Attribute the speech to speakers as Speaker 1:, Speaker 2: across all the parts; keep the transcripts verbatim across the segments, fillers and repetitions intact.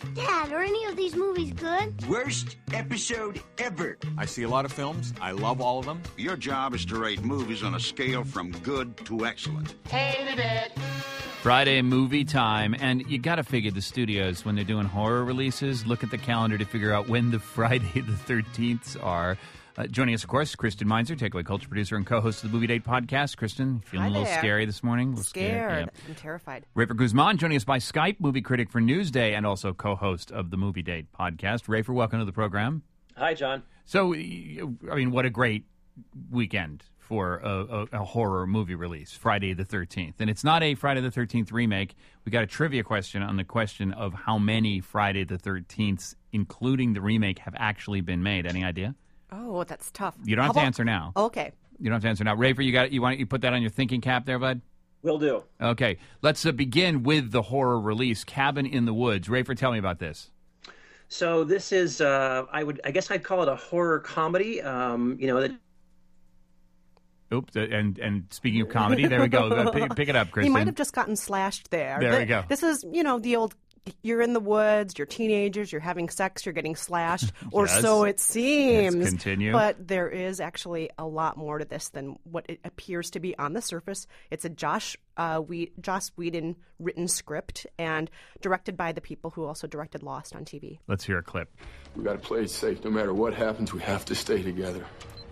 Speaker 1: Dad, are any of these movies good?
Speaker 2: Worst episode ever.
Speaker 3: I see a lot of films. I love all of them.
Speaker 4: Your job is to rate movies on a scale from good to excellent.
Speaker 5: Hated it.
Speaker 6: Friday movie time, and you got to figure the studios, when they're doing horror releases, look at the calendar to figure out when the Friday the thirteenths are. Uh, joining us, of course, Kristen Meinzer, Takeaway Culture producer and co-host of the Movie Date podcast. Kristen, feeling
Speaker 7: Hi
Speaker 6: a little
Speaker 7: there.
Speaker 6: scary this morning? A little
Speaker 7: Scared.
Speaker 6: Scared. Yeah.
Speaker 7: I'm terrified.
Speaker 6: Rafer Guzman joining us by Skype, movie critic for Newsday and also co-host of the Movie Date podcast. Rafer, welcome to the program.
Speaker 8: Hi, John.
Speaker 6: So, I mean, what a great weekend for a, a, a horror movie release, Friday the thirteenth. And it's not a Friday the thirteenth remake. We got a trivia question on the question of how many Friday the thirteenths, including the remake, have actually been made. Any idea?
Speaker 7: Oh, that's tough.
Speaker 6: You don't have
Speaker 7: How
Speaker 6: to
Speaker 7: about-
Speaker 6: answer now.
Speaker 7: Okay.
Speaker 6: You don't have to answer now. Rafer, you got you want you put that on your thinking cap there, bud?
Speaker 8: Will do.
Speaker 6: Okay. Let's uh, begin with the horror release, Cabin in the Woods. Rafer, tell me about this.
Speaker 8: So this is, uh, I would, I guess I'd call it a horror comedy. Um, you know, that
Speaker 6: Oops, uh, and and speaking of comedy, there we go. Uh, pick, pick it up,
Speaker 7: He
Speaker 6: Kristen.
Speaker 7: might have just gotten slashed there.
Speaker 6: There
Speaker 7: Th-
Speaker 6: we go.
Speaker 7: This is, you know, the old, you're in the woods, you're teenagers, you're having sex, you're getting slashed, or
Speaker 6: Yes.
Speaker 7: so it seems.
Speaker 6: Let's continue.
Speaker 7: But there is actually a lot more to this than what it appears to be on the surface. It's a Josh uh, we- Joss Whedon written script and directed by the people who also directed Lost on T V.
Speaker 6: Let's hear a clip.
Speaker 9: We gotta play it safe. No matter what happens, we have to stay together.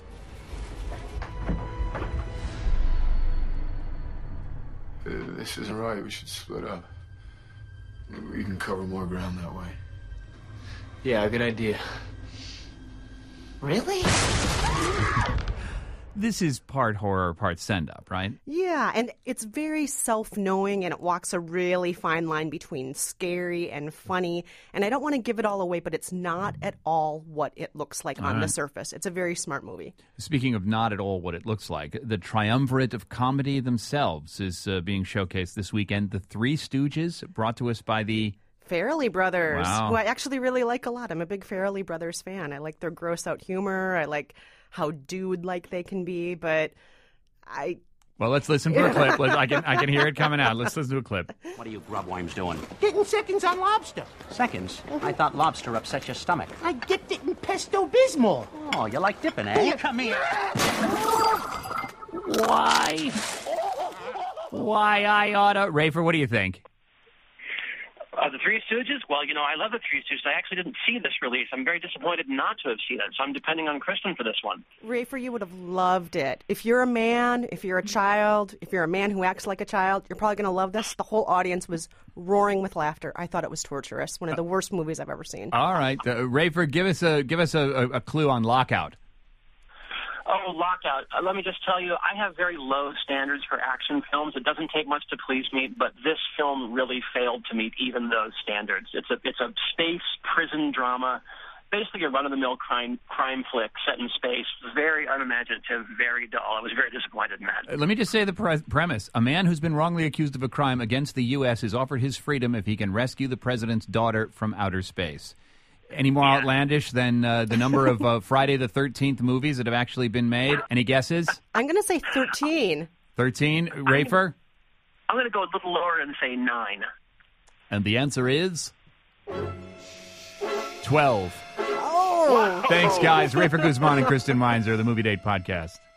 Speaker 9: Uh, this isn't right. We should split up. We can cover more ground that way.
Speaker 10: Yeah, good idea.
Speaker 5: Really?
Speaker 6: This is part horror, part send-up, right?
Speaker 7: Yeah, and it's very self-knowing, and it walks a really fine line between scary and funny. And I don't want to give it all away, but it's not at all what it looks like on the surface. It's a very smart movie.
Speaker 6: Speaking of not at all what it looks like, the triumvirate of comedy themselves is uh, being showcased this weekend. The Three Stooges, brought to us by the...
Speaker 7: Farrelly Brothers,
Speaker 6: Wow.
Speaker 7: who I actually really like a lot. I'm a big Farrelly Brothers fan. I like their gross-out humor. I like how dude-like they can be, but I...
Speaker 6: Well, let's listen for a clip. Let's, I can I can hear it coming out. Let's listen to a clip.
Speaker 11: What are you grubworms doing?
Speaker 5: Getting seconds on lobster.
Speaker 11: Seconds? I thought lobster upset your stomach.
Speaker 5: I dipped it in pesto bismol.
Speaker 11: Oh, you like dipping, eh?
Speaker 5: Here, come here.
Speaker 6: Why? Why I oughta... Rafer, what do you think?
Speaker 12: Uh, the Three Stooges? Well, you know, I love the Three Stooges. I actually didn't see this release. I'm very disappointed not to have seen it, so I'm depending on Kristen for this one.
Speaker 7: Rafer, you would have loved it. If you're a man, if you're a child, if you're a man who acts like a child, you're probably going to love this. The whole audience was roaring with laughter. I thought it was torturous. One of the worst movies I've ever seen.
Speaker 6: All right. Uh, Rafer, give us a give us a, a, a clue on Lockout.
Speaker 12: Oh, Lockout. Uh, let me just tell you, I have very low standards for action films. It doesn't take much to please me, but this film really failed to meet even those standards. It's a it's a space prison drama, basically a run-of-the-mill crime crime flick set in space. Very unimaginative, very dull. I was very disappointed in that.
Speaker 6: Uh, Let me just say the pre- premise. A man who's been wrongly accused of a crime against the U S is offered his freedom if he can rescue the president's daughter from outer space. Any more
Speaker 12: Yeah.
Speaker 6: outlandish than uh, the number of uh, Friday the thirteenth movies that have actually been made? Any guesses?
Speaker 7: I'm going to say thirteen.
Speaker 6: thirteen, Rafer?
Speaker 12: I'm going to go a little lower and say nine.
Speaker 6: And the answer is... twelve.
Speaker 7: Oh!
Speaker 6: Thanks, guys. Rafer Guzman and Kristen Meinzer, the Movie Date Podcast.